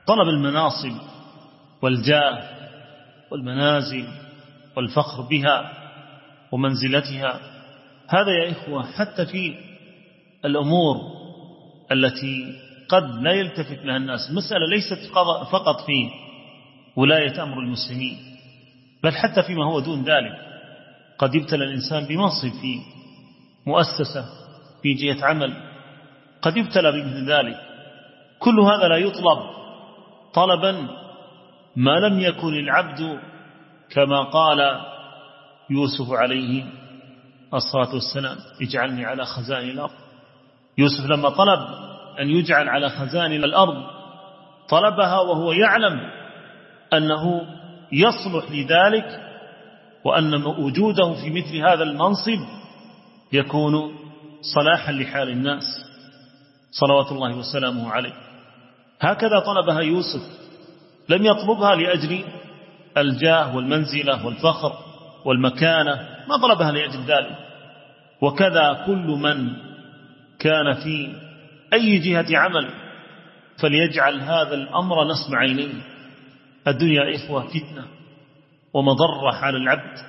طلب المناصب والجاه والمنازل والفخر بها ومنزلتها، هذا يا إخوة حتى في الأمور التي قد لا يلتفت لها الناس. المسألة ليست فقط في ولاية أمر المسلمين، بل حتى فيما هو دون ذلك. قد يبتلى الإنسان بمنصب في مؤسسة، في جهة عمل، قد يبتلى بمثل ذلك. كل هذا لا يطلب طلبا ما لم يكن العبد كما قال يوسف عليه الصلاة والسلام: اجعلني على خزائن الأرض. يوسف لما طلب أن يجعل على خزائن الأرض طلبها وهو يعلم أنه يصلح لذلك، وأن وجوده في مثل هذا المنصب يكون صلاحا لحال الناس صلوات الله وسلامه عليه. هكذا طلبها يوسف، لم يطلبها لأجل الجاه والمنزلة والفخر والمكانة، ما طلبها لأجل ذلك. وكذا كل من كان في أي جهة عمل فليجعل هذا الأمر نصب عينيه. الدنيا إخوة فتنة ومضرة على العبد،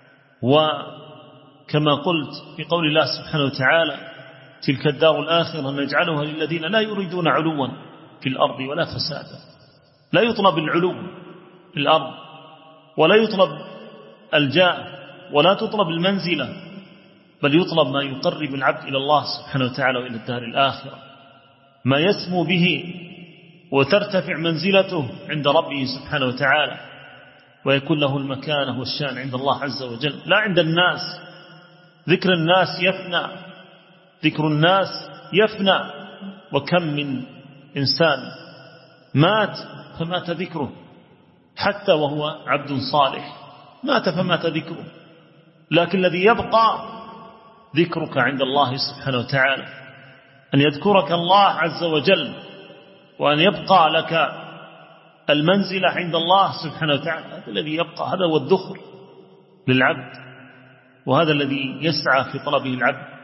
وكما قلت في قول الله سبحانه وتعالى: تلك الدار الآخرة نجعلها للذين لا يريدون علوا في الأرض ولا فسادا. لا يطلب العلو في الأرض، ولا يطلب الجاه، ولا تطلب المنزلة، بل يطلب ما يقرب العبد إلى الله سبحانه وتعالى وإلى الدار الآخرة، ما يسمو به وترتفع منزلته عند ربه سبحانه وتعالى، ويكون له المكانة والشان عند الله عز وجل، لا عند الناس. ذكر الناس يفنى، ذكر الناس يفنى. وكم من إنسان مات فمات ذكره، حتى وهو عبد صالح مات فمات ذكره، لكن الذي يبقى ذكرك عند الله سبحانه وتعالى، أن يذكرك الله عز وجل، وأن يبقى لك المنزلة عند الله سبحانه وتعالى. هذا الذي يبقى، هذا هو الذخر للعبد، وهذا الذي يسعى في طلبه العبد.